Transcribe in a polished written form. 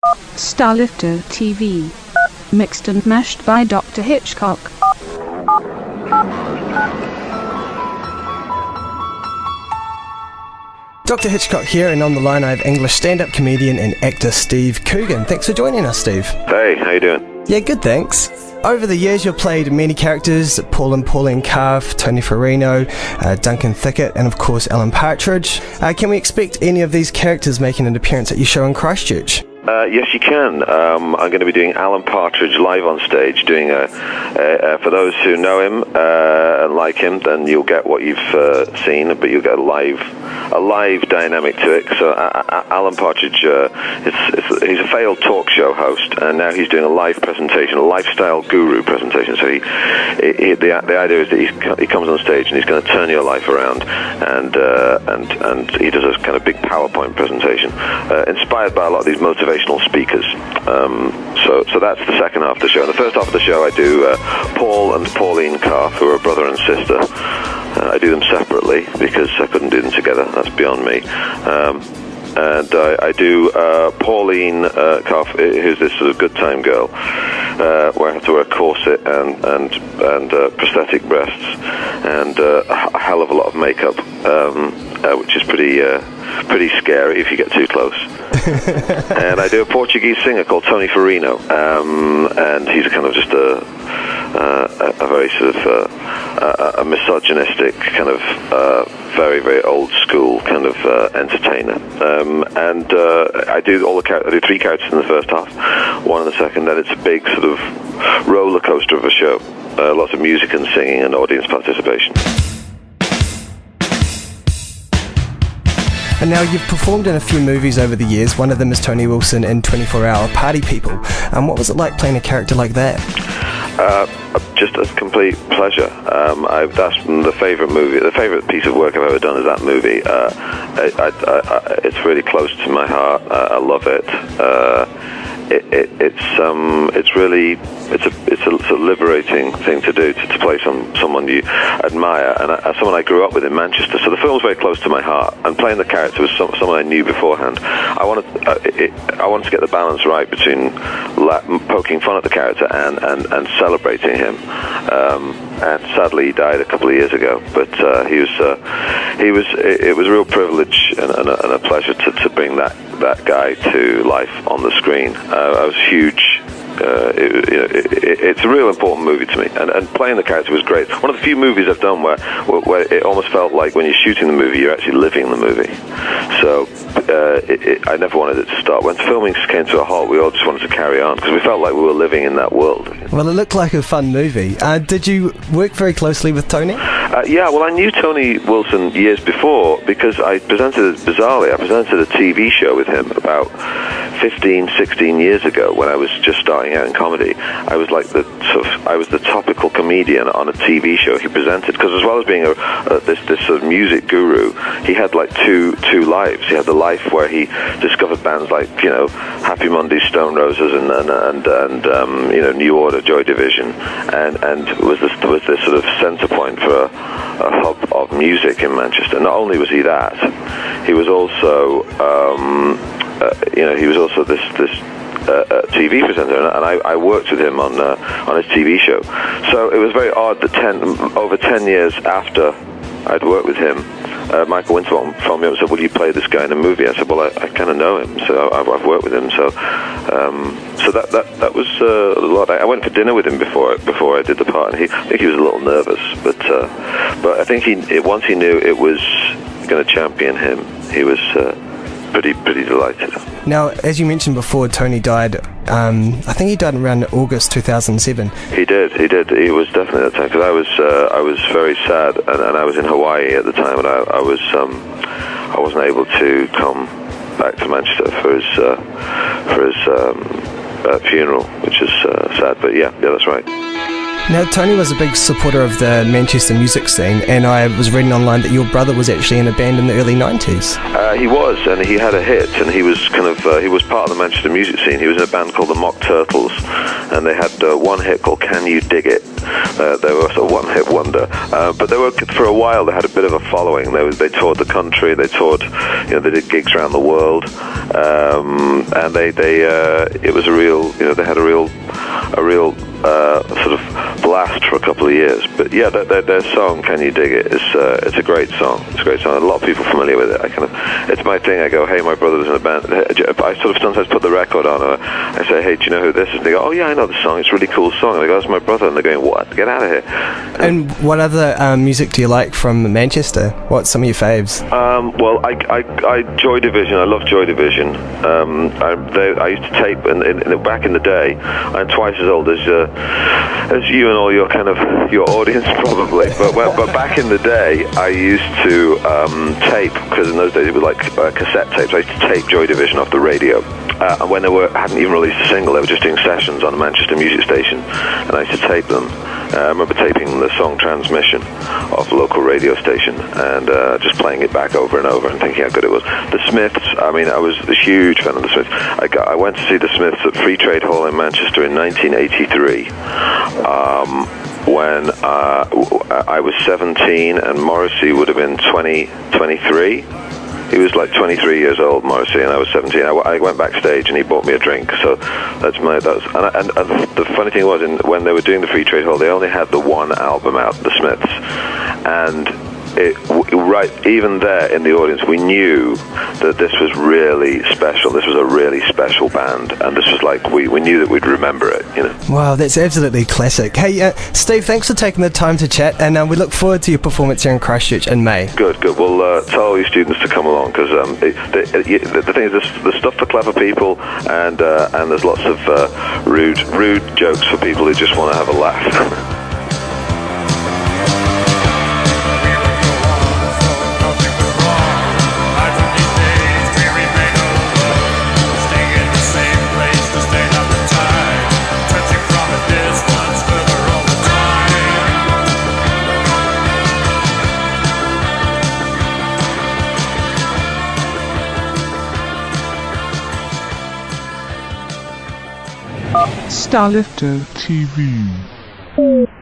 Starlifter TV. Mixed and mashed by Dr. Hitchcock. Dr. Hitchcock here, and on the line I have English stand-up comedian and actor Steve Coogan. Thanks for joining us, Steve. Hey, how you doing? Yeah, good, thanks. Over the years, you've played many characters: Paul and Pauline Calf, Tony Farino, Duncan Thickett, and of course Alan Partridge. Can we expect any of these characters making an appearance at your show in Christchurch? Yes, you can. I'm going to be doing Alan Partridge live on stage. Doing for those who know him and like him, then you'll get what you've seen, but you'll get a live dynamic to it. So Alan Partridge, he's a failed talk show host, and now he's doing a live presentation, a lifestyle guru presentation. So the idea is that he comes on stage and he's going to turn your life around, and he does a kind of big PowerPoint presentation, inspired by a lot of these motivational speakers. So that's the second half of the show. In the first half of the show, I do Paul and Pauline Calf, who are brother and sister. I do them separately because I couldn't do them together. That's beyond me. And I do Pauline Calf, who's this sort of good time girl, where I have to wear a corset and prosthetic breasts and a hell of a lot of makeup, which is pretty scary if you get too close. And I do a Portuguese singer called Tony Farino, and he's kind of just a very sort of a misogynistic kind of very, very old school kind of entertainer. And I do I do three characters in the first half, one in the second. Then it's a big sort of roller coaster of a show. Lots of music and singing and audience participation. And now you've performed in a few movies over the years. One of them is Tony Wilson in 24 Hour Party People. What was it like playing a character like that? Just a complete pleasure. That's the favourite movie. The favourite piece of work I've ever done is that movie. It's really close to my heart. I love it. It's a liberating thing to do, to play someone you admire, and someone I grew up with in Manchester. So the film's very close to my heart, and playing the character was someone I knew beforehand. I wanted to get the balance right between poking fun at the character and celebrating him. And sadly, he died a couple of years ago. But it was a real privilege and a pleasure to bring that guy to life on the screen. I was huge. It's a real important movie to me, and playing the character was great. One of the few movies I've done where it almost felt like when you're shooting the movie, you're actually living the movie. So I never wanted it to stop. When filming came to a halt, we all just wanted to carry on because we felt like we were living in that world. Well, it looked like a fun movie. Did you work very closely with Tony? Yeah, well, I knew Tony Wilson years before because I presented a TV show with him about 15, 16 years ago when I was just starting out in comedy. I was like I was the topical comedian on a TV show he presented, because as well as being this sort of music guru, he had like two lives. He had the life where he discovered bands like, Happy Mondays, Stone Roses, and New Order, Joy Division, and was this sort of center point for a hub of music in Manchester. Not only was he that, he was also this TV presenter, and I worked with him on his TV show. So it was very odd that over 10 years after I'd worked with him, Michael Winterbottom phoned me up and said, "Will you play this guy in a movie?" I said, "Well, I kind of know him, so I've worked with him." So that was a lot. I went for dinner with him before I did the part, and I think he was a little nervous, but I think once he knew it was going to champion him, he was pretty delighted. Now, as you mentioned before, Tony died. I think he died around August 2007. He did. He was definitely at that time, because I was very sad, and I was in Hawaii at the time, and I wasn't able to come back to Manchester for his funeral, which is sad. But yeah, that's right. Now, Tony was a big supporter of the Manchester music scene, and I was reading online that your brother was actually in a band in the early 90s. He was, and he had a hit, and he was he was part of the Manchester music scene. He was in a band called the Mock Turtles, and they had one hit called Can You Dig It? They were sort of one-hit wonder, but they were, for a while, they had a bit of a following. They toured the country, they toured, they did gigs around the world, and it was a real, they had a real sort of blast for a couple of years. But yeah, their song "Can You Dig It" it's a great song. It's a great song. A lot of people are familiar with it. It's my thing. I go, hey, my brother was in a band. I sort of sometimes put the record on. I say, hey, do you know who this is? And they go, oh yeah, I know the song. It's a really cool song. And I go, that's my brother. And they're going, what? Get out of here. And what other music do you like from Manchester? What's some of your faves? Well, I Joy Division. I love Joy Division. I used to tape, and back in the day, I'm twice as old as you and all your your audience probably. But back in the day, I used to tape, because in those days it was like cassette tapes. I used to tape Joy Division off the radio. And when they hadn't even released a single, they were just doing sessions on a Manchester music station, and I used to tape them. I remember taping the song Transmission off a local radio station, and just playing it back over and over and thinking how good it was. The Smiths, I was a huge fan of the Smiths. I went to see the Smiths at Free Trade Hall in Manchester in 1983, when I was 17 and Morrissey would have been 23. He was like 23 years old, Morrissey, and I was 17. I went backstage and he bought me a drink. So and the funny thing was, when they were doing the Free Trade Hall, they only had the one album out, the Smiths, and even there in the audience, we knew that this was really special. This was a really special band, and this was like we knew that we'd remember it. Wow, that's absolutely classic. Hey, Steve, thanks for taking the time to chat, and we look forward to your performance here in Christchurch in May. Good. Well, tell all your students to come along, because the thing is, there's stuff for clever people, and there's lots of rude jokes for people who just want to have a laugh. Starlifter TV.